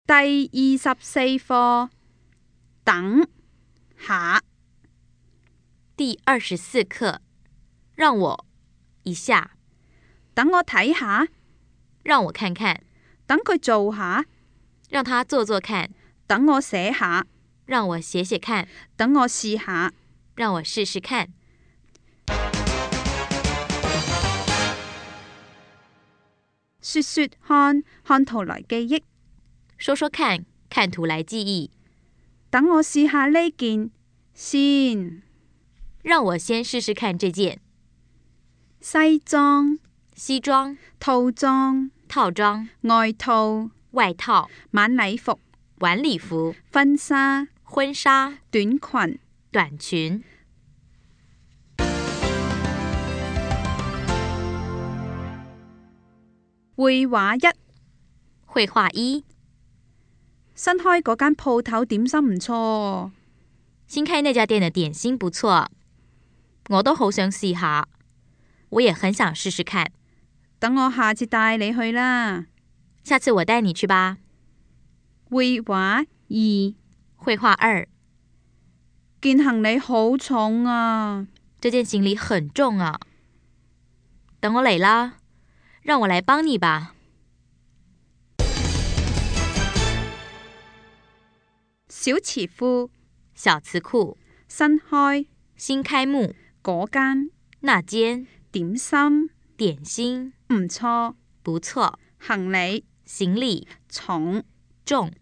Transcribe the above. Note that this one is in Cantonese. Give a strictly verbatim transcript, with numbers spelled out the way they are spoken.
第二十四課，等下。 第二十四課，讓我一下， 等我睇下， 讓我看看， 等佢做下， 讓他做做看， 等我寫下， 讓我寫寫看， 等我試下， 讓我試試看。 說說看，看圖來記憶。 說說看，看圖來記憶。 等我試下呢件先。 讓我先試試看這件。 西裝、 西裝、 套裝、 套裝、 外套、 外套、 晚禮服、 晚禮服、 婚紗、 婚紗、 短裙、 短裙。 繪畫一， 繪畫一， 新開嗰間鋪頭點心唔錯。 新開那家店的點心不錯，我都好想試下，我也很想試試看。 等我下次帶你去啦。 下次我帶你去吧。 繪畫二， 繪畫二， 件行李好重啊！ 這件行李很重啊。等我嚟啦，讓我來幫你吧。 小詞庫， 小詞庫， 新開， 新開幕， 嗰間， 那間， 點心， 點心， 唔錯， 不錯， 行李， 行李， 重， 重。